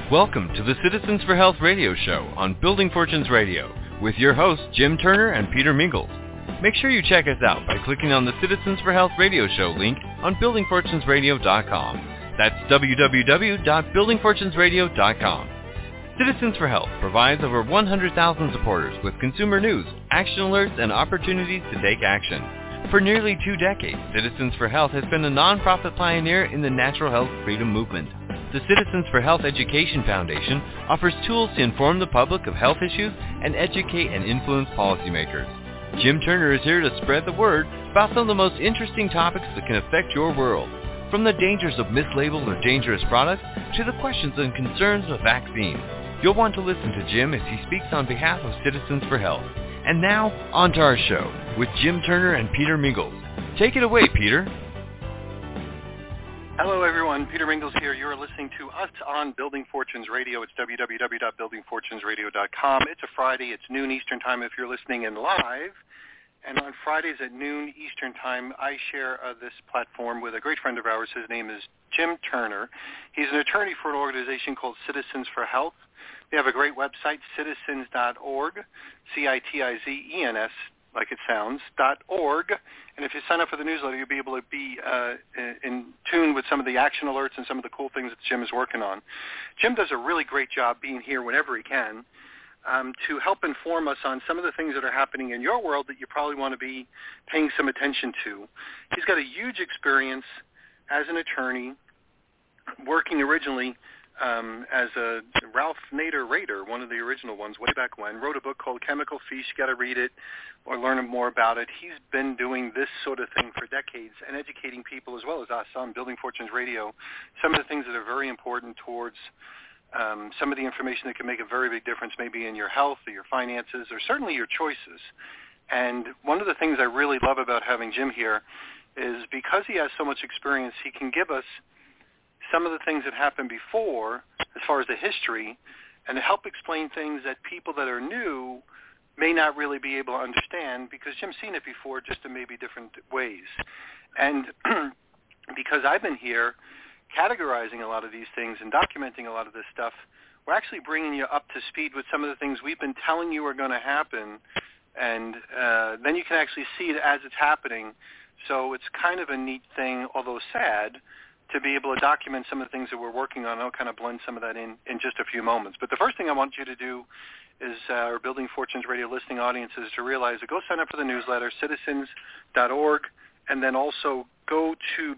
Welcome to the Citizens for Health radio show on Building Fortunes Radio with your hosts Jim Turner and Peter Mingles. Make sure you check us out by clicking on the Citizens for Health radio show link on buildingfortunesradio.com. That's www.buildingfortunesradio.com. Citizens for Health provides over 100,000 supporters with consumer news, action alerts, and opportunities to take action. For nearly 2 decades, Citizens for Health has been a nonprofit pioneer in the natural health freedom movement. The Citizens for Health Education Foundation offers tools to inform the public of health issues and educate and influence policymakers. Jim Turner is here to spread the word about some of the most interesting topics that can affect your world, from the dangers of mislabeled or dangerous products to the questions and concerns of vaccines. You'll want to listen to Jim as he speaks on behalf of Citizens for Health. And now, on to our show with Jim Turner and Peter Mingles. Take it away, Peter. Hello, everyone. Peter Mingles here. You're listening to us on Building Fortunes Radio. It's www.buildingfortunesradio.com. It's a Friday. It's noon Eastern Time if you're listening in live. And on Fridays at noon Eastern Time, I share this platform with a great friend of ours. His name is Jim Turner. He's an attorney for an organization called Citizens for Health. They have a great website, citizens.org, CITIZENS, like it sounds, .org. And if you sign up for the newsletter, you'll be able to be in tune with some of the action alerts and some of the cool things that Jim is working on. Jim does a really great job being here whenever he can to help inform us on some of the things that are happening in your world that you probably want to be paying some attention to. He's got a huge experience as an attorney, working originally as a Ralph Nader Raider, one of the original ones way back when, wrote a book called Chemical Feast. You got to read it or learn more about it. He's been doing this sort of thing for decades and educating people as well as us on Building Fortunes Radio, some of the things that are very important towards some of the information that can make a very big difference maybe in your health or your finances or certainly your choices. And one of the things I really love about having Jim here is because he has so much experience, he can give us some of the things that happened before as far as the history and to help explain things that people that are new may not really be able to understand because Jim's seen it before just in maybe different ways. And because I've been here categorizing a lot of these things and documenting a lot of this stuff, we're actually bringing you up to speed with some of the things we've been telling you are going to happen, and then you can actually see it as it's happening. So it's kind of a neat thing, although sad, to be able to document some of the things that we're working on. I'll kind of blend some of that in just a few moments. But the first thing I want you to do is our Building Fortunes Radio listening audience is to realize that go sign up for the newsletter, citizens.org, and then also go to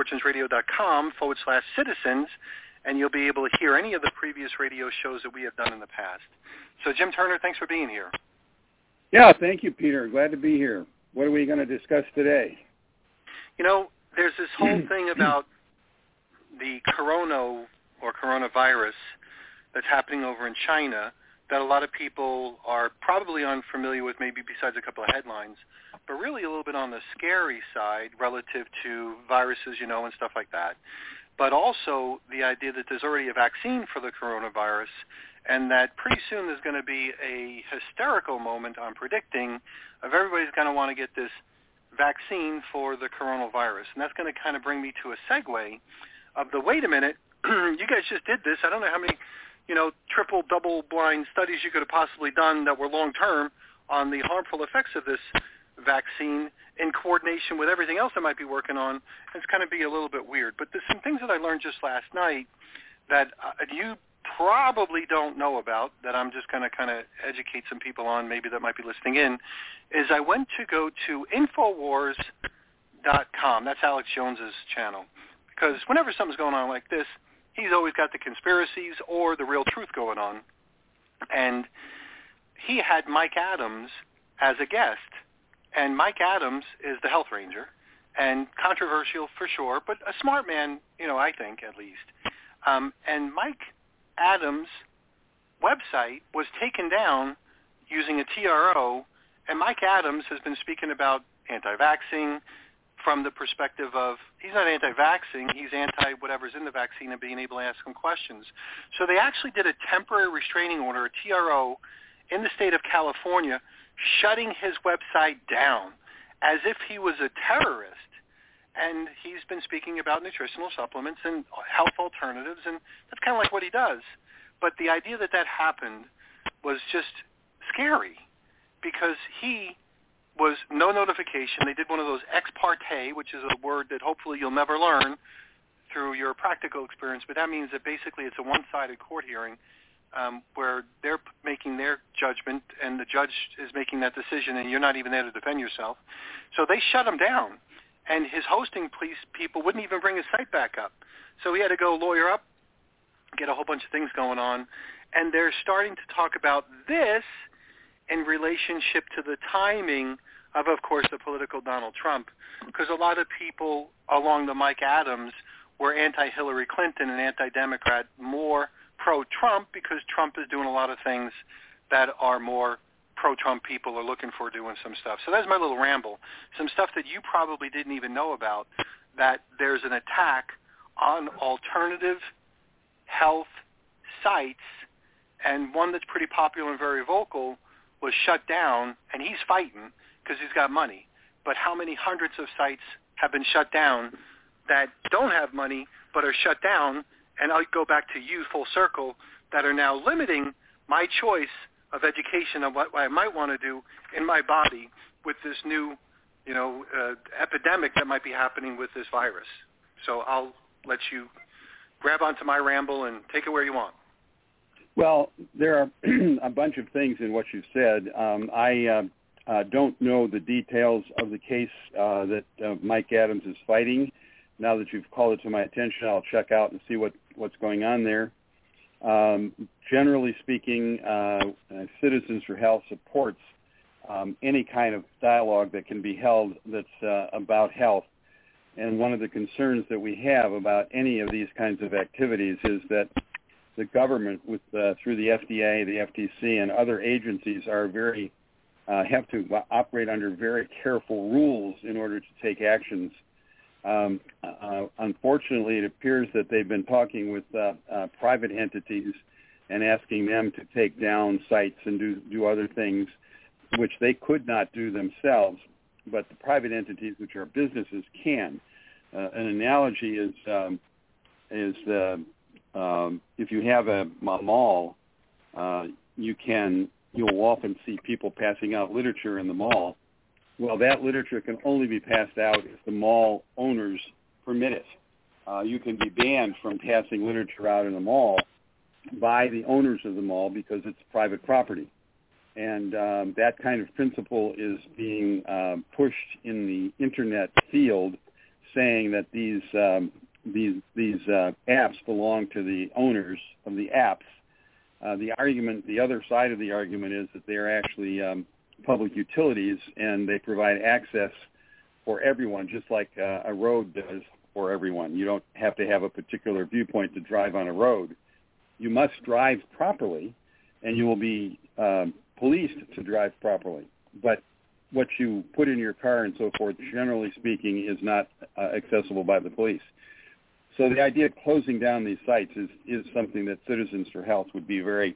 buildingfortunesradio.com/citizens, and you'll be able to hear any of the previous radio shows that we have done in the past. So, Jim Turner, thanks for being here. Yeah, thank you, Peter. Glad to be here. What are we going to discuss today? You know, there's this whole thing about the coronavirus that's happening over in China that a lot of people are probably unfamiliar with, maybe besides a couple of headlines, but really a little bit on the scary side relative to viruses, you know, and stuff like that. But also the idea that there's already a vaccine for the coronavirus and that pretty soon there's going to be a hysterical moment, I'm predicting, of everybody's going to want to get this vaccine for the coronavirus. And that's going to kind of bring me to a segue of the, wait a minute, you guys just did this. I don't know how many, triple, double-blind studies you could have possibly done that were long-term on the harmful effects of this vaccine in coordination with everything else I might be working on. It's kind of be a little bit weird. But there's some things that I learned just last night that you probably don't know about that I'm just going to kind of educate some people on maybe that might be listening in, is I went to go to Infowars.com. That's Alex Jones's channel. Because whenever something's going on like this, he's always got the conspiracies or the real truth going on. And he had Mike Adams as a guest. And Mike Adams is the health ranger, and controversial for sure, but a smart man, I think at least. And Mike Adams' website was taken down using a TRO, and Mike Adams has been speaking about anti-vaxxing from the perspective of he's not anti-vaxxing, he's anti-whatever's in the vaccine and being able to ask him questions. So they actually did a temporary restraining order, a TRO, in the state of California, shutting his website down as if he was a terrorist. And he's been speaking about nutritional supplements and health alternatives, and that's kind of like what he does. But the idea that that happened was just scary because he was no notification. They did one of those ex parte, which is a word that hopefully you'll never learn through your practical experience, but that means that basically it's a one-sided court hearing where they're making their judgment and the judge is making that decision and you're not even there to defend yourself. So they shut him down, and his hosting police people wouldn't even bring his site back up. So he had to go lawyer up, get a whole bunch of things going on, and they're starting to talk about this in relationship to the timing of course, the political Donald Trump, because a lot of people along the Mike Adams were anti-Hillary Clinton and anti-Democrat, more pro-Trump because Trump is doing a lot of things that are more pro-Trump people are looking for doing some stuff. So that's my little ramble. Some stuff that you probably didn't even know about, that there's an attack on alternative health sites, and one that's pretty popular and very vocal was shut down, and he's fighting because he's got money. But how many hundreds of sites have been shut down that don't have money but are shut down, and I'll go back to you full circle, that are now limiting my choice of education of what I might want to do in my body with this new, epidemic that might be happening with this virus. So I'll let you grab onto my ramble and take it where you want. Well, there are a bunch of things in what you've said. I don't know the details of the case that Mike Adams is fighting. Now that you've called it to my attention, I'll check out and see what's going on there. Generally speaking, Citizens for Health supports any kind of dialogue that can be held that's about health. And one of the concerns that we have about any of these kinds of activities is that the government, through the FDA, the FTC, and other agencies, are have to operate under very careful rules in order to take actions. Unfortunately, it appears that they've been talking with private entities and asking them to take down sites and do other things, which they could not do themselves, but the private entities, which are businesses, can. An analogy is if you have a mall, you'll often see people passing out literature in the mall. Well, that literature can only be passed out if the mall owners permit it. You can be banned from passing literature out in the mall by the owners of the mall because it's private property. And that kind of principle is being pushed in the Internet field, saying that these apps belong to the owners of the apps. The other side of the argument is that they're actually public utilities, and they provide access for everyone, just like a road does for everyone. You don't have to have a particular viewpoint to drive on a road. You must drive properly, and you will be policed to drive properly. But what you put in your car and so forth, generally speaking, is not accessible by the police. So the idea of closing down these sites is something that Citizens for Health would be very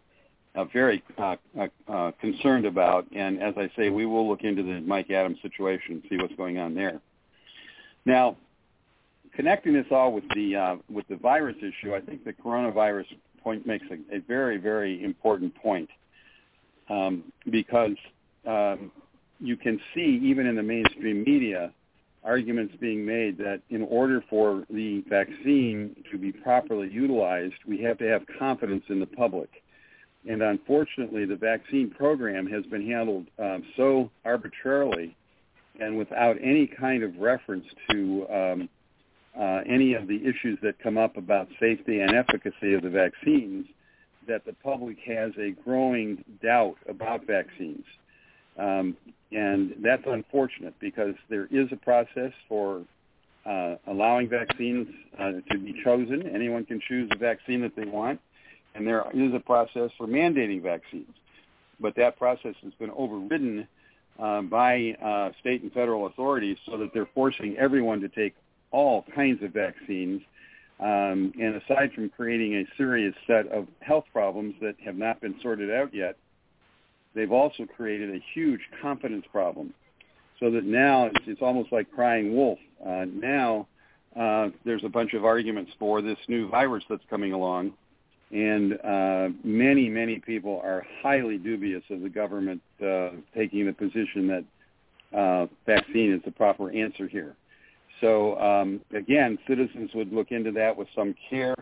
concerned about. And as I say, we will look into the Mike Adams situation and see what's going on there. Now, connecting this all with the virus issue, I think the coronavirus point makes a very, very important point because you can see, even in the mainstream media, arguments being made that in order for the vaccine to be properly utilized, we have to have confidence in the public. And unfortunately, the vaccine program has been handled so arbitrarily and without any kind of reference to any of the issues that come up about safety and efficacy of the vaccines, that the public has a growing doubt about vaccines. And that's unfortunate because there is a process for allowing vaccines to be chosen. Anyone can choose the vaccine that they want. And there is a process for mandating vaccines. But that process has been overridden by state and federal authorities so that they're forcing everyone to take all kinds of vaccines. And aside from creating a serious set of health problems that have not been sorted out yet, they've also created a huge confidence problem, so that now it's almost like crying wolf. Now there's a bunch of arguments for this new virus that's coming along, And many people are highly dubious of the government taking the position that vaccine is the proper answer here. So, again, citizens would look into that with some care.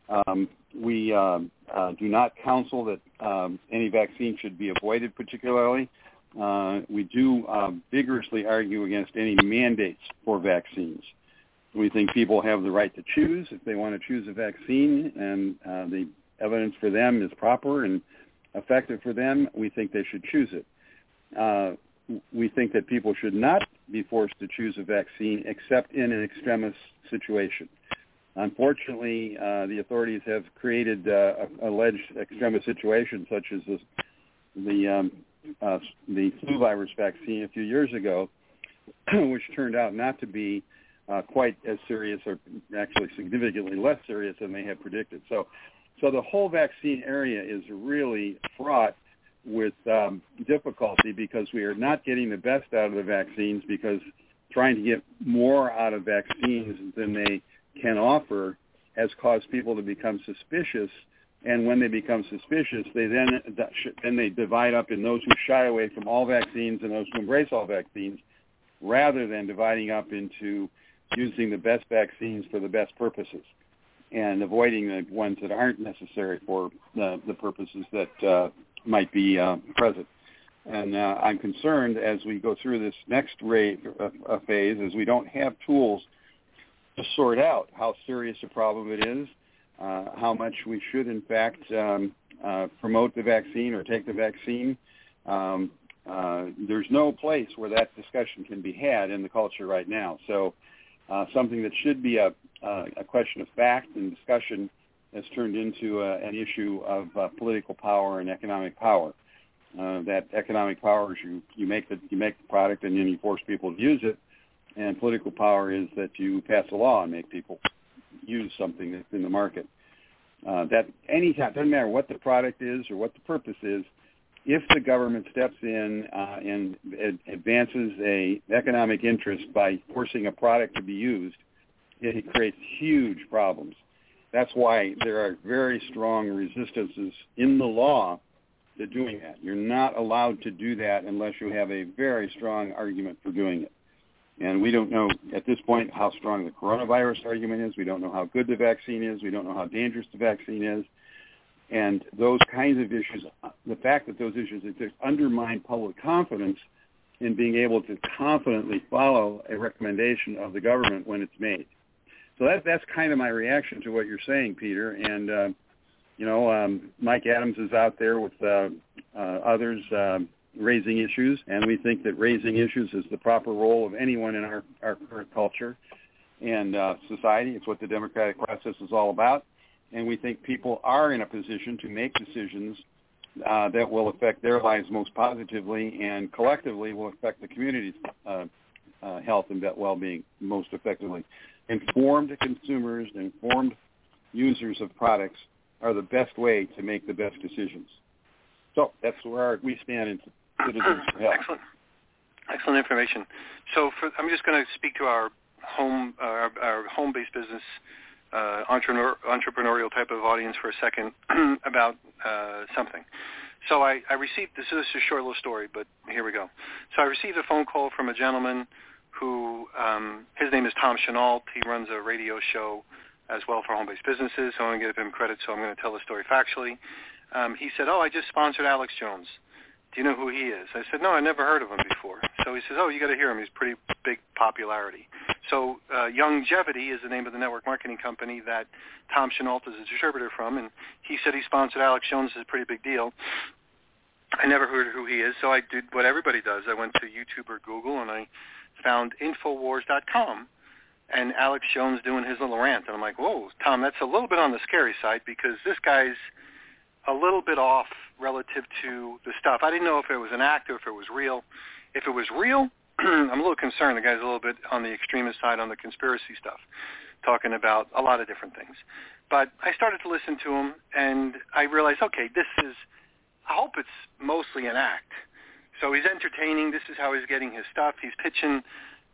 We do not counsel that any vaccine should be avoided particularly. We do vigorously argue against any mandates for vaccines. We think people have the right to choose if they want to choose a vaccine, and the evidence for them is proper and effective for them. We think they should choose it. We think that people should not be forced to choose a vaccine except in an extremist situation. Unfortunately, the authorities have created alleged extremist situations such as the flu virus vaccine a few years ago, which turned out not to be quite as serious, or actually significantly less serious than they had predicted. So the whole vaccine area is really fraught with difficulty because we are not getting the best out of the vaccines, because trying to get more out of vaccines than they can offer has caused people to become suspicious. And when they become suspicious, they divide up in those who shy away from all vaccines and those who embrace all vaccines, rather than dividing up into using the best vaccines for the best purposes and avoiding the ones that aren't necessary for the purposes that might be present. And I'm concerned as we go through this next phase, as we don't have tools to sort out how serious a problem it is, how much we should, in fact, promote the vaccine or take the vaccine. There's no place where that discussion can be had in the culture right now. So something that should be a question of fact and discussion has turned into an issue of political power and economic power. That economic power is you make the product and then you force people to use it, and political power is that you pass a law and make people use something that's in the market. That anytime, doesn't matter what the product is or what the purpose is, if the government steps in and advances an economic interest by forcing a product to be used, it creates huge problems. That's why there are very strong resistances in the law to doing that. You're not allowed to do that unless you have a very strong argument for doing it. And we don't know at this point how strong the coronavirus argument is. We don't know how good the vaccine is. We don't know how dangerous the vaccine is. And those kinds of issues, the fact that those issues exist, undermine public confidence in being able to confidently follow a recommendation of the government when it's made. So that's kind of my reaction to what you're saying, Peter. And, Mike Adams is out there with others raising issues, and we think that raising issues is the proper role of anyone in our current culture and society. It's what the democratic process is all about. And we think people are in a position to make decisions that will affect their lives most positively and collectively will affect the community's health and well-being most effectively. Informed consumers, informed users of products are the best way to make the best decisions. So that's where we stand in Citizens for Health. Excellent information. So I'm just going to speak to our home-based business entrepreneurial type of audience for a second about something. So I received, this is a short little story, but here we go. So I received a phone call from a gentleman who, his name is Tom Chenault. He runs a radio show as well for home-based businesses, so I'm going to give him credit, so I'm going to tell the story factually. He said, I just sponsored Alex Jones. Do you know who he is? I said, no, I never heard of him before. So he says, you got to hear him. He's pretty big popularity. So Youngevity is the name of the network marketing company that Tom Chenault is a distributor from, and he said he sponsored Alex Jones. Is a pretty big deal. I never heard who he is, so I did what everybody does. I went to YouTube or Google, and I found Infowars.com and Alex Jones doing his little rant. And I'm like, whoa, Tom, that's a little bit on the scary side because this guy's a little bit off relative to the stuff. I didn't know if it was an act or if it was real. If it was real, I'm a little concerned. The guy's a little bit on the extremist side on the conspiracy stuff, talking about a lot of different things. But I started to listen to him, and I realized, okay, I hope it's mostly an act. So he's entertaining. This is how he's getting his stuff. He's pitching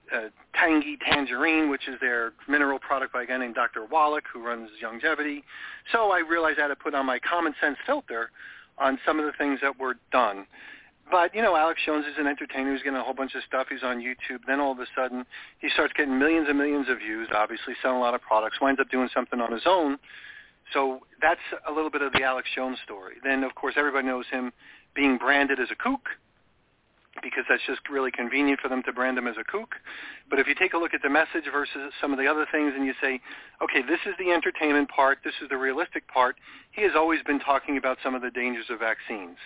Tangy Tangerine, which is their mineral product by a guy named Dr. Wallach, who runs Youngevity. So I realized I had to put on my common sense filter on some of the things that were done. But, Alex Jones is an entertainer. He's getting a whole bunch of stuff. He's on YouTube. Then all of a sudden, he starts getting millions and millions of views, obviously selling a lot of products, winds up doing something on his own. So that's a little bit of the Alex Jones story. Then, of course, everybody knows him being branded as a kook, because that's just really convenient for them to brand him as a kook. But if you take a look at the message versus some of the other things and you say, okay, this is the entertainment part, this is the realistic part, he has always been talking about some of the dangers of vaccines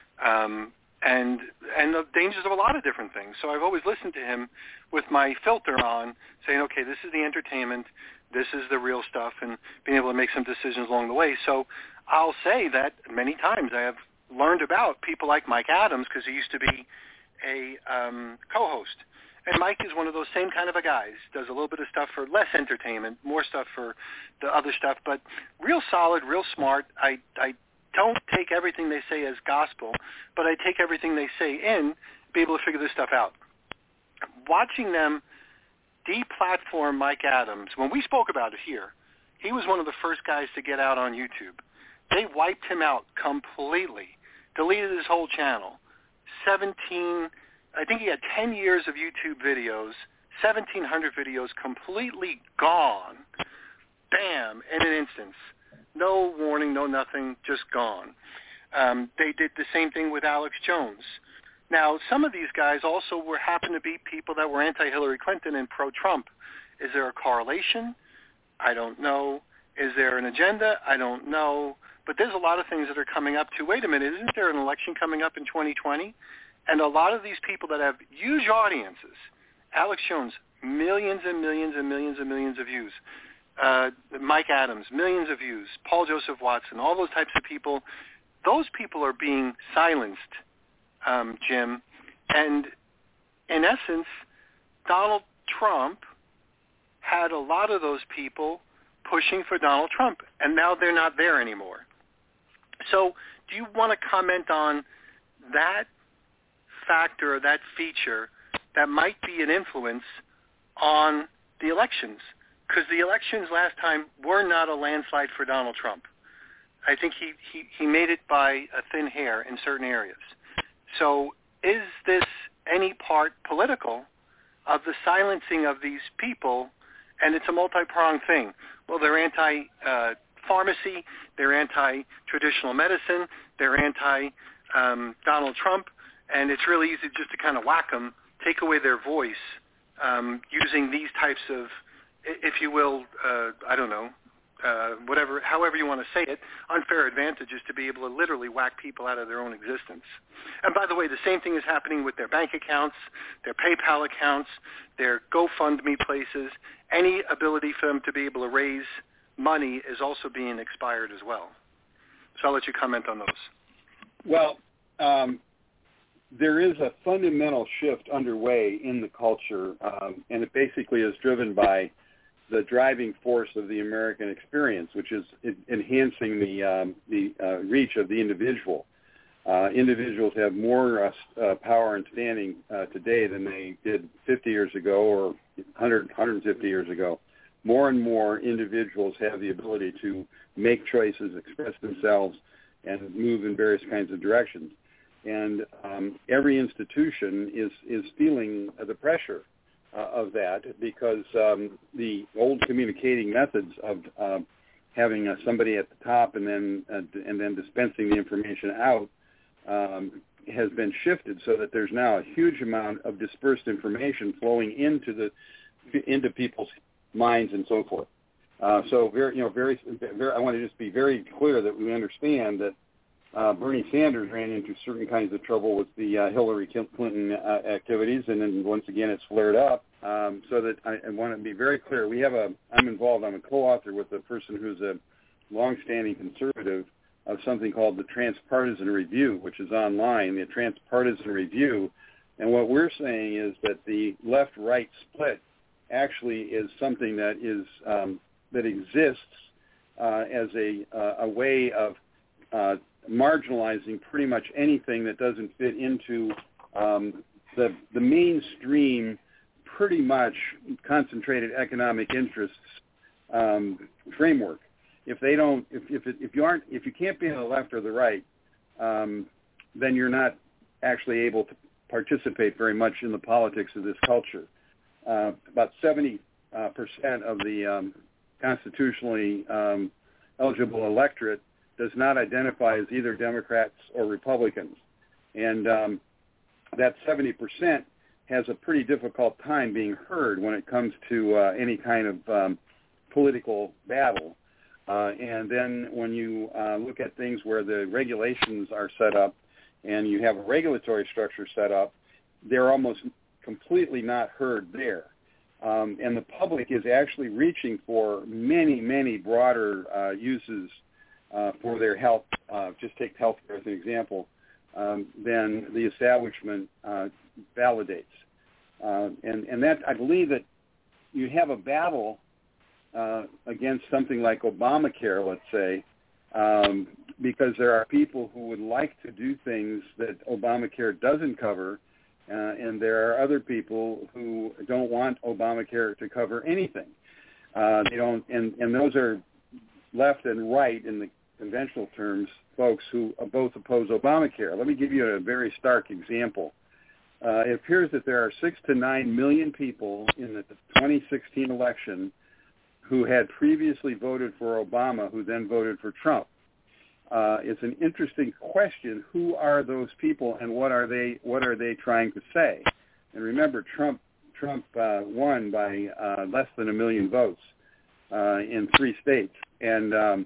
and the dangers of a lot of different things. So I've always listened to him with my filter on, saying, okay, this is the entertainment, this is the real stuff, and being able to make some decisions along the way. So I'll say that many times I have learned about people like Mike Adams, because he used to be a co-host. And Mike is one of those same kind of a guys, does a little bit of stuff for less entertainment, more stuff for the other stuff, but real solid, real smart. I don't take everything they say as gospel, but I take everything they say in, be able to figure this stuff out. Watching them deplatform Mike Adams, when we spoke about it here, he was one of the first guys to get out on YouTube. They wiped him out completely, deleted his whole channel. I think he had 10 years of YouTube videos, 1,700 videos completely gone, bam, in an instance. No warning, no nothing, just gone. They did the same thing with Alex Jones. Now, some of these guys also happened to be people that were anti-Hillary Clinton and pro-Trump. Is there a correlation? I don't know. Is there an agenda? I don't know. But there's a lot of things that are coming up to, wait a minute, isn't there an election coming up in 2020? And a lot of these people that have huge audiences, Alex Jones, millions and millions and millions and millions of views. Mike Adams, millions of views. Paul Joseph Watson, all those types of people, those people are being silenced, Jim. And in essence, Donald Trump had a lot of those people pushing for Donald Trump, and now they're not there anymore. So do you want to comment on that factor, that feature that might be an influence on the elections? Because the elections last time were not a landslide for Donald Trump. I think he made it by a thin hair in certain areas. So is this any part political of the silencing of these people? And it's a multi-pronged thing. Well, they're anti-pharmacy, they're anti-traditional medicine, they're anti-Donald Trump, and it's really easy just to kind of whack them, take away their voice, using these types of, if you will, I don't know, however you want to say it, unfair advantages to be able to literally whack people out of their own existence. And by the way, the same thing is happening with their bank accounts, their PayPal accounts, their GoFundMe places. Any ability for them to be able to raise money is also being expired as well. So I'll let you comment on those. Well, there is a fundamental shift underway in the culture, and it basically is driven by the driving force of the American experience, which is enhancing the reach of the individual. Individuals have more power and standing today than they did 50 years ago or 150 years ago. More and more individuals have the ability to make choices, express themselves, and move in various kinds of directions. And every institution is feeling the pressure of that, because the old communicating methods of having somebody at the top and then dispensing the information out has been shifted, so that there's now a huge amount of dispersed information flowing into people's minds and so forth. So very, I want to just be very clear that we understand that Bernie Sanders ran into certain kinds of trouble with the Hillary Clinton activities, and then once again it's flared up. So that I want to be very clear. I'm involved. I'm a co-author with a person who's a long-standing conservative of something called the Transpartisan Review, which is online. The Transpartisan Review, and what we're saying is that the left-right split actually is something that is that exists as a way of marginalizing pretty much anything that doesn't fit into the mainstream pretty much concentrated economic interests framework. If you can't be on the left or the right, then you're not actually able to participate very much in the politics of this culture. About 70% of the constitutionally eligible electorate does not identify as either Democrats or Republicans. And that 70% has a pretty difficult time being heard when it comes to any kind of political battle. And then when you look at things where the regulations are set up and you have a regulatory structure set up, they're almost completely not heard there. And the public is actually reaching for many, many broader uses for their health, just take healthcare as an example, than the establishment validates. And that, I believe that you have a battle against something like Obamacare, let's say, because there are people who would like to do things that Obamacare doesn't cover, and there are other people who don't want Obamacare to cover anything. They don't, and those are left and right in the conventional terms, folks who both oppose Obamacare. Let me give you a very stark example. It appears that there are 6 to 9 million people in the 2016 election who had previously voted for Obama, who then voted for Trump. It's an interesting question. Who are those people, and what are they trying to say? And remember, Trump won by less than 1 million votes in 3 states, and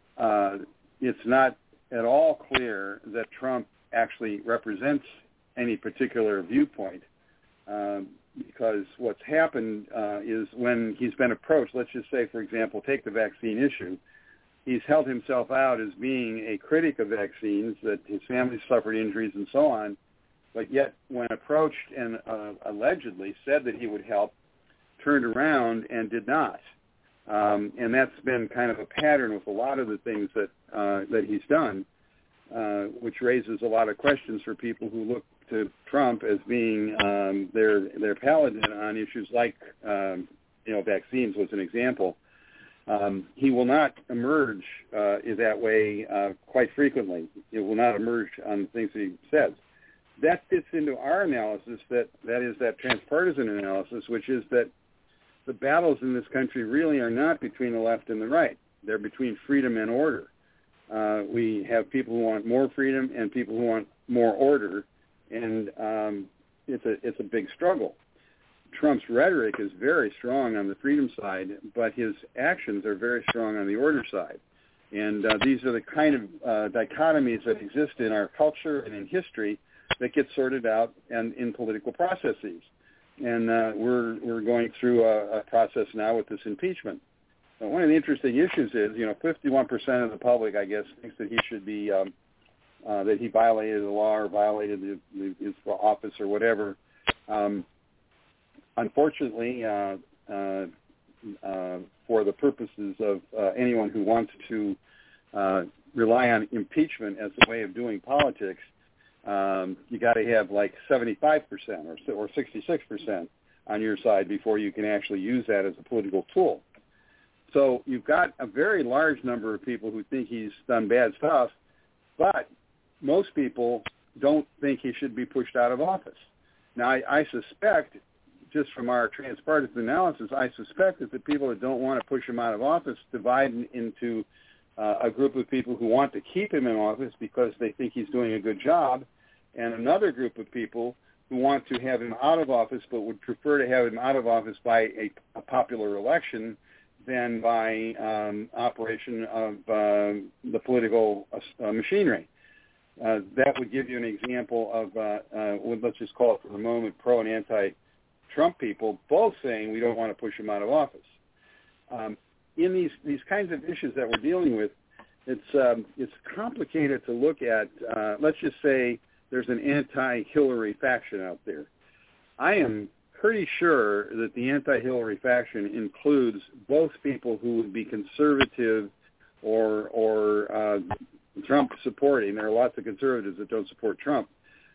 it's not at all clear that Trump actually represents any particular viewpoint, because what's happened is when he's been approached, let's just say, for example, take the vaccine issue, he's held himself out as being a critic of vaccines, that his family suffered injuries and so on, but yet when approached and allegedly said that he would help, turned around and did not. And that's been kind of a pattern with a lot of the things that he's done, which raises a lot of questions for people who look to Trump as being their paladin on issues like vaccines was an example. He will not emerge that way quite frequently. It will not emerge on things that he says. That fits into our analysis, that is that transpartisan analysis, which is that the battles in this country really are not between the left and the right. They're between freedom and order. We have people who want more freedom and people who want more order, and it's a big struggle. Trump's rhetoric is very strong on the freedom side, but his actions are very strong on the order side. And these are the kind of dichotomies that exist in our culture and in history that get sorted out and in political processes. And we're going through a process now with this impeachment. One of the interesting issues is, 51% of the public, I guess, thinks that he should be, that he violated the law or violated his office or whatever. Unfortunately, for the purposes of anyone who wants to rely on impeachment as a way of doing politics, you got to have like 75% or 66% on your side before you can actually use that as a political tool. So you've got a very large number of people who think he's done bad stuff, but most people don't think he should be pushed out of office. Now, I suspect, just from our transpartisan analysis, I suspect that the people that don't want to push him out of office divide into a group of people who want to keep him in office because they think he's doing a good job, and another group of people who want to have him out of office but would prefer to have him out of office by a popular election than by operation of the political machinery. That would give you an example of, let's just call it for the moment, pro and anti-Trump people, both saying we don't want to push him out of office. In these kinds of issues that we're dealing with, it's complicated to look at. Let's just say there's an anti-Hillary faction out there. I am pretty sure that the anti-Hillary faction includes both people who would be conservative or Trump supporting. There are lots of conservatives that don't support Trump,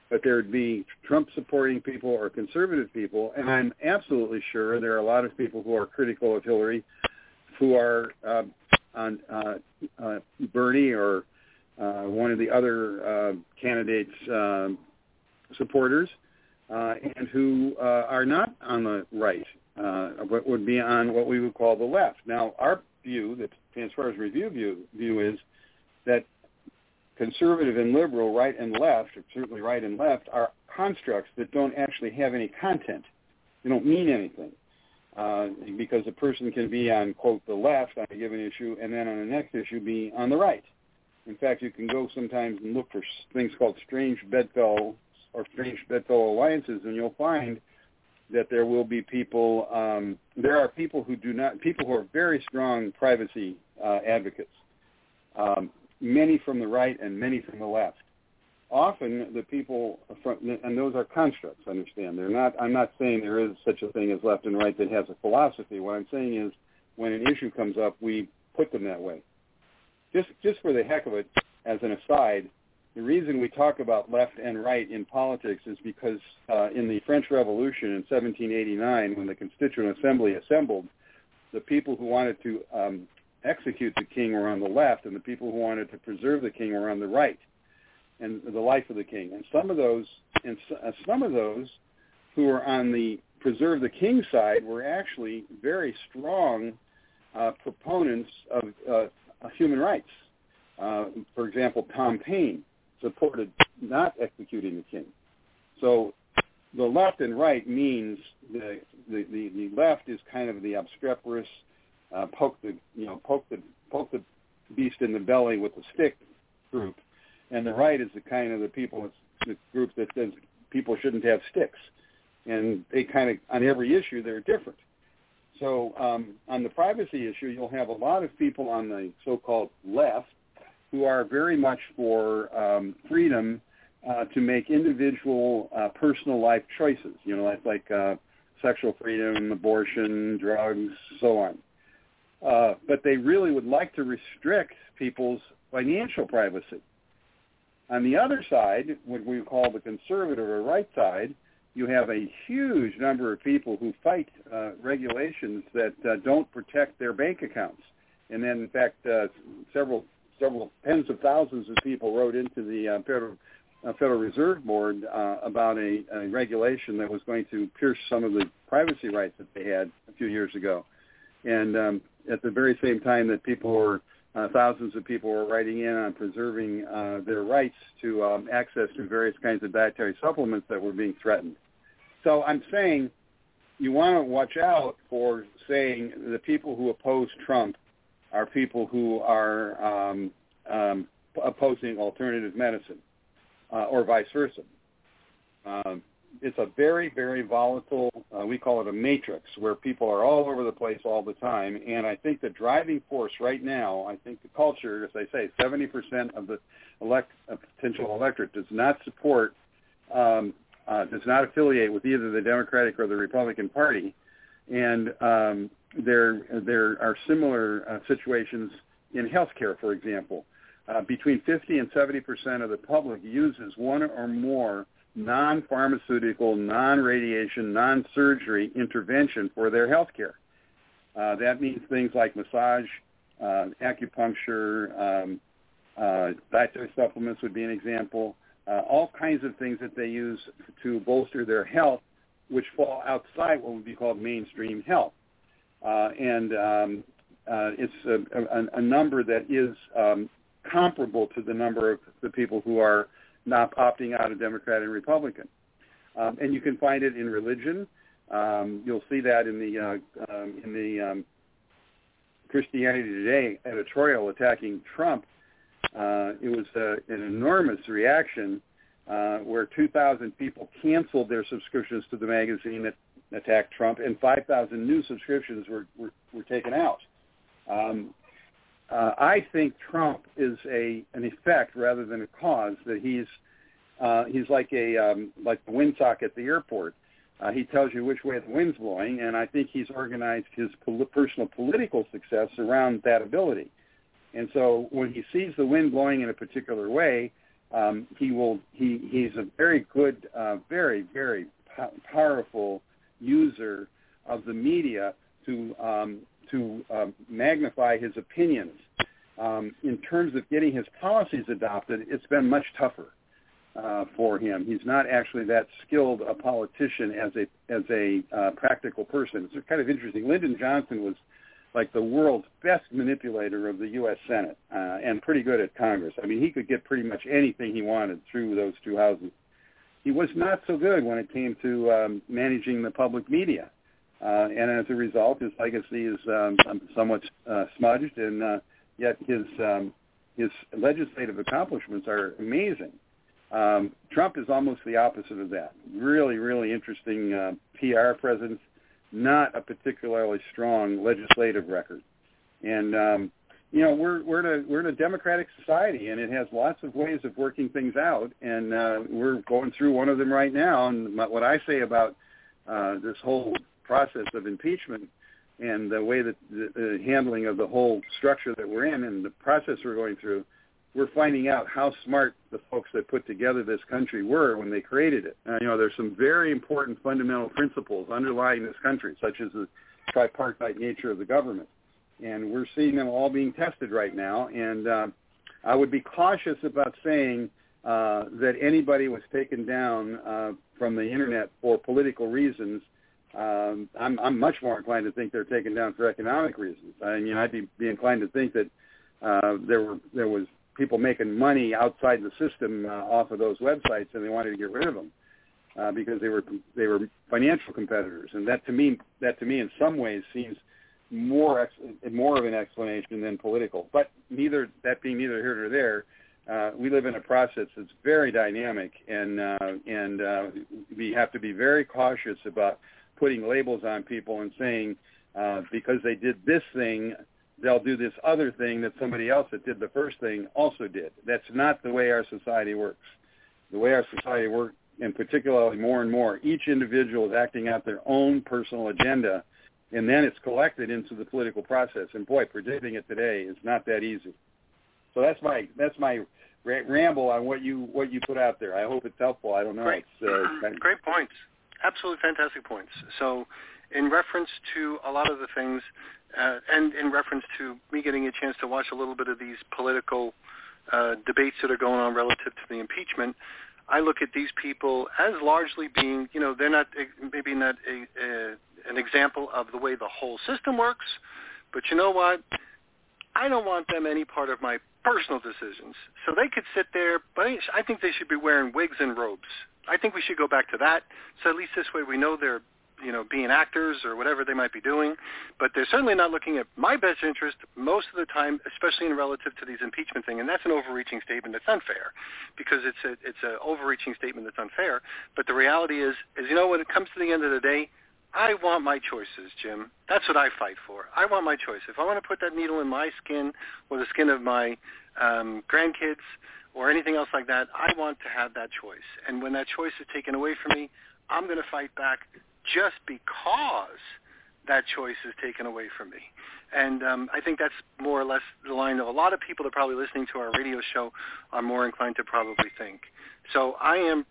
but there would be Trump-supporting people or conservative people, and I'm absolutely sure there are a lot of people who are critical of Hillary who are on Bernie or one of the other candidates' supporters, and who are not on the right, but would be on what we would call the left. Now, our view, the Transparency Review view is that conservative and liberal, right and left, or certainly right and left, are constructs that don't actually have any content. They don't mean anything. Because a person can be on, quote, the left on a given issue, and then on the next issue be on the right. In fact, you can go sometimes and look for things called strange bedfellow alliances, and you'll find that there will be people, there are people who are very strong privacy advocates, many from the right and many from the left. Often the people and those are constructs, understand. I'm not saying there is such a thing as left and right that has a philosophy. What I'm saying is when an issue comes up, we put them that way. Just for the heck of it, as an aside, the reason we talk about left and right in politics is because in the French Revolution in 1789, when the Constituent Assembly assembled, the people who wanted to execute the king were on the left, and the people who wanted to preserve the king were on the right, and the life of the king. And some of those who were on the preserve the king side were actually very strong proponents of human rights. For example, Tom Paine supported not executing the king. So the left and right means the left is kind of the obstreperous, poke the beast in the belly with a stick group, and the right is the kind of the group that says people shouldn't have sticks, and they kind of on every issue they're different. So on the privacy issue, you'll have a lot of people on the so-called left who are very much for freedom to make individual personal life choices, like sexual freedom, abortion, drugs, so on. But they really would like to restrict people's financial privacy. On the other side, what we call the conservative or right side, you have a huge number of people who fight regulations that don't protect their bank accounts. And then, in fact, several tens of thousands of people wrote into the Federal Reserve Board about a regulation that was going to pierce some of the privacy rights that they had a few years ago. And at the very same time that thousands of people were writing in on preserving their rights to access to various kinds of dietary supplements that were being threatened. So I'm saying you want to watch out for saying the people who oppose Trump are people who are opposing alternative medicine or vice versa. It's a very, very volatile, we call it a matrix, where people are all over the place all the time. And I think the driving force right now, I think the culture, as I say, 70% of the potential electorate does not support, does not affiliate with either the Democratic or the Republican Party. And there are similar situations in healthcare, for example. Between 50 and 70% of the public uses one or more non-pharmaceutical, non-radiation, non-surgery intervention for their health care. That means things like massage, acupuncture, dietary supplements would be an example, all kinds of things that they use to bolster their health, which fall outside what would be called mainstream health. It's a number that is comparable to the number of the people who are not opting out of Democrat and Republican. And you can find it in religion. You'll see that in the Christianity Today editorial attacking Trump. It was an enormous reaction where 2,000 people canceled their subscriptions to the magazine that attacked Trump, and 5,000 new subscriptions were taken out. I think Trump is an effect rather than a cause. That he's like the windsock at the airport. He tells you which way the wind's blowing, and I think he's organized his personal political success around that ability. And so when he sees the wind blowing in a particular way, He's a very good, very, very powerful user of the media to magnify his opinions. In terms of getting his policies adopted, it's been much tougher for him. He's not actually that skilled a politician as a practical person. It's kind of interesting. Lyndon Johnson was like the world's best manipulator of the U.S. Senate and pretty good at Congress. I mean, he could get pretty much anything he wanted through those two houses. He was not so good when it came to managing the public media. And as a result, his legacy is somewhat smudged, and yet his legislative accomplishments are amazing. Trump is almost the opposite of that. Really, really interesting PR presence, not a particularly strong legislative record. And we're in a democratic society, and it has lots of ways of working things out. And we're going through one of them right now. And what I say about this whole process of impeachment and the way that the handling of the whole structure that we're in and the process we're going through, we're finding out how smart the folks that put together this country were when they created it. There's some very important fundamental principles underlying this country, such as the tripartite nature of the government. And we're seeing them all being tested right now. And I would be cautious about saying that anybody was taken down from the Internet for political reasons. I'm much more inclined to think they're taken down for economic reasons. I mean, I'd be inclined to think that there was people making money outside the system off of those websites, and they wanted to get rid of them because they were financial competitors. And that to me in some ways seems more of an explanation than political. But that being neither here nor there, we live in a process that's very dynamic, and we have to be very cautious about putting labels on people and saying because they did this thing, they'll do this other thing that somebody else that did the first thing also did. That's not the way our society works. The way our society works, and particularly more and more, each individual is acting out their own personal agenda, and then it's collected into the political process. And boy, predicting it today is not that easy. So that's my ramble on what you put out there. I hope it's helpful. I don't know. Great, great points. Absolutely fantastic points. So in reference to a lot of the things, and in reference to me getting a chance to watch a little bit of these political debates that are going on relative to the impeachment, I look at these people as largely being, they're not maybe not an example of the way the whole system works, but you know what? I don't want them any part of my personal decisions. So they could sit there, but I think they should be wearing wigs and robes. I think we should go back to that. So at least this way we know they're, being actors or whatever they might be doing. But they're certainly not looking at my best interest most of the time, especially in relative to these impeachment thing. And that's an overreaching statement that's unfair, because it's an overreaching statement that's unfair. But the reality is when it comes to the end of the day, I want my choices, Jim. That's what I fight for. I want my choice. If I want to put that needle in my skin or the skin of my grandkids or anything else like that, I want to have that choice. And when that choice is taken away from me, I'm going to fight back just because that choice is taken away from me. And I think that's more or less the line of a lot of people that are probably listening to our radio show are more inclined to probably think. So I am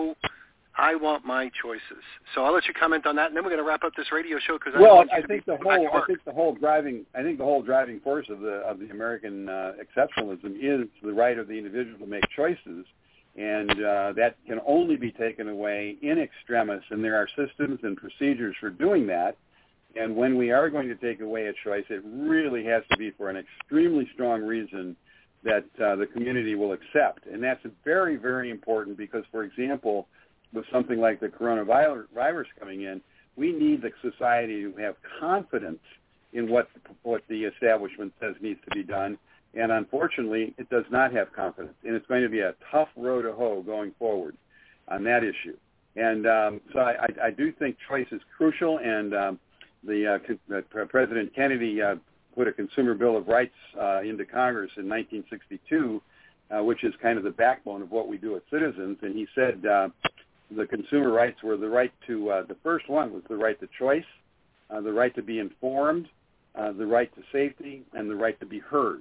I want my choices. So I'll let you comment on that, and then we're going to wrap up this radio show because I think the whole driving force of the American exceptionalism is the right of the individual to make choices, and that can only be taken away in extremis, and there are systems and procedures for doing that. And when we are going to take away a choice, it really has to be for an extremely strong reason that the community will accept, and that's very, very important because, for example, with something like the coronavirus coming in, we need the society to have confidence in what the establishment says needs to be done. And unfortunately, it does not have confidence. And it's going to be a tough row to hoe going forward on that issue. And so I do think choice is crucial. And President Kennedy put a Consumer Bill of Rights into Congress in 1962, which is kind of the backbone of what we do at Citizens. And he said the consumer rights were the right to, the first one was the right to choice, the right to be informed, the right to safety, and the right to be heard.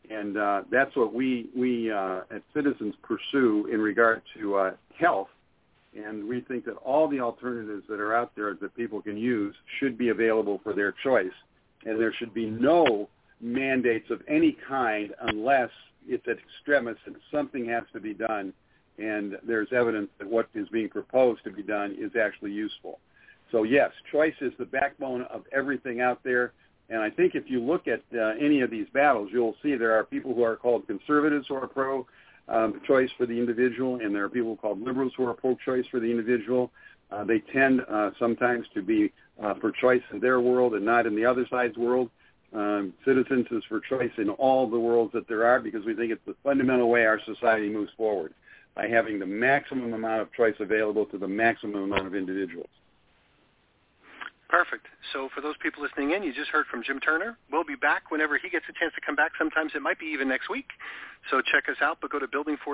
And that's what we at Citizens pursue in regard to health. And we think that all the alternatives that are out there that people can use should be available for their choice. And there should be no mandates of any kind unless it's at extremis and something has to be done. And there's evidence that what is being proposed to be done is actually useful. So, yes, choice is the backbone of everything out there. And I think if you look at any of these battles, you'll see there are people who are called conservatives who are pro-choice for the individual, and there are people called liberals who are pro-choice for the individual. They tend sometimes to be for choice in their world and not in the other side's world. Citizens is for choice in all the worlds that there are because we think it's the fundamental way our society moves forward, by having the maximum amount of choice available to the maximum amount of individuals. Perfect. So for those people listening in, you just heard from Jim Turner. We'll be back whenever he gets a chance to come back. Sometimes it might be even next week. So check us out, but go to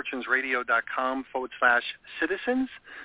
buildingfortunesradio.com/citizens,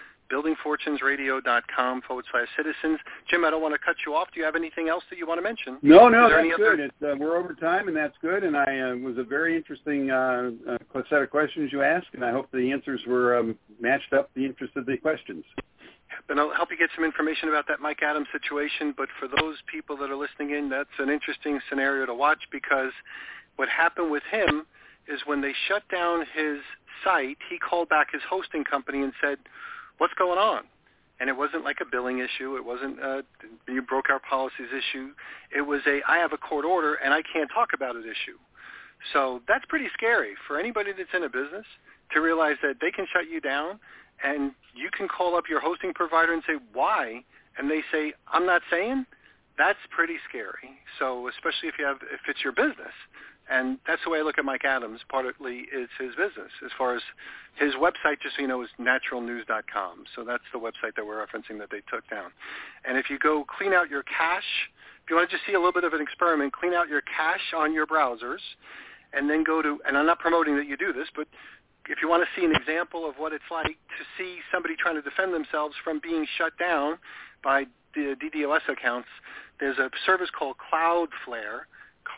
buildingfortunesradio.com/citizens. Jim, I don't want to cut you off. Do you have anything else that you want to mention? No, that's good. We're over time, and that's good. And it was a very interesting set of questions you asked, and I hope the answers were matched up the interest of the questions. And I'll help you get some information about that Mike Adams situation. But for those people that are listening in, that's an interesting scenario to watch, because what happened with him is when they shut down his site, he called back his hosting company and said, "What's going on?" And it wasn't like a billing issue. It wasn't you broke our policies issue. It was I have a court order and I can't talk about it issue. So that's pretty scary for anybody that's in a business to realize that they can shut you down. And you can call up your hosting provider and say, why? And they say, I'm not saying. That's pretty scary. So especially if it's your business. And that's the way I look at Mike Adams. Partly it's his business. As far as his website, just so you know, is naturalnews.com. So that's the website that we're referencing that they took down. And if you go clean out your cache, if you want to just see a little bit of an experiment, clean out your cache on your browsers, and then go to, and I'm not promoting that you do this, but if you want to see an example of what it's like to see somebody trying to defend themselves from being shut down by the DDoS accounts, there's a service called Cloudflare,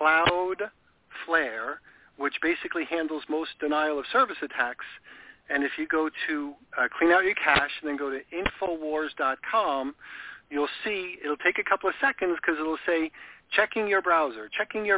which basically handles most denial of service attacks. And if you go to clean out your cache and then go to Infowars.com, you'll see it'll take a couple of seconds because it'll say, checking your browser.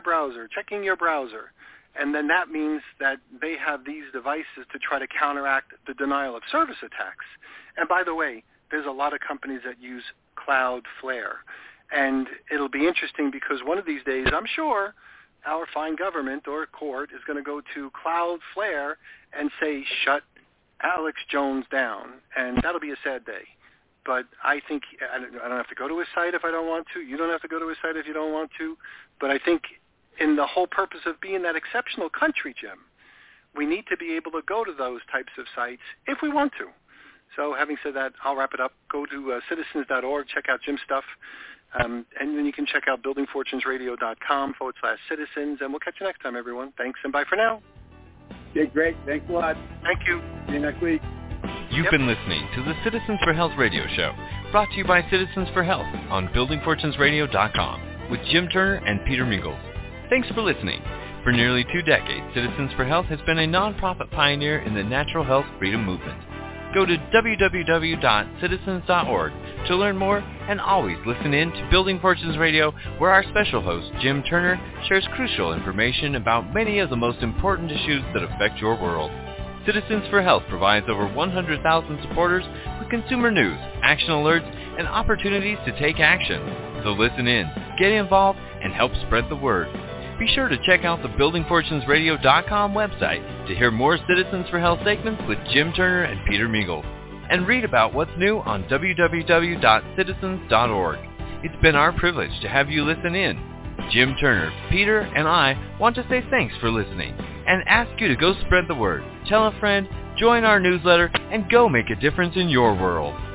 And then that means that they have these devices to try to counteract the denial of service attacks. And by the way, there's a lot of companies that use Cloudflare. And it'll be interesting because one of these days, I'm sure, our fine government or court is going to go to Cloudflare and say, shut Alex Jones down. And that'll be a sad day. But I think I don't have to go to his site if I don't want to. You don't have to go to his site if you don't want to. But I think in the whole purpose of being that exceptional country, Jim, we need to be able to go to those types of sites if we want to. So having said that, I'll wrap it up. Go to citizens.org, check out Jim's stuff, and then you can check out buildingfortunesradio.com/citizens, and we'll catch you next time, everyone. Thanks, and bye for now. Okay, great. Thanks a lot. Thank you. See you next week. You've been listening to the Citizens for Health radio show, brought to you by Citizens for Health on buildingfortunesradio.com with Jim Turner and Peter Mingles. Thanks for listening. For nearly 2 decades, Citizens for Health has been a nonprofit pioneer in the natural health freedom movement. Go to www.citizens.org to learn more, and always listen in to Building Fortunes Radio, where our special host, Jim Turner, shares crucial information about many of the most important issues that affect your world. Citizens for Health provides over 100,000 supporters with consumer news, action alerts, and opportunities to take action. So listen in, get involved, and help spread the word. Be sure to check out the buildingfortunesradio.com website to hear more Citizens for Health segments with Jim Turner and Peter Mingles, and read about what's new on www.citizens.org. It's been our privilege to have you listen in. Jim Turner, Peter, and I want to say thanks for listening and ask you to go spread the word. Tell a friend, join our newsletter, and go make a difference in your world.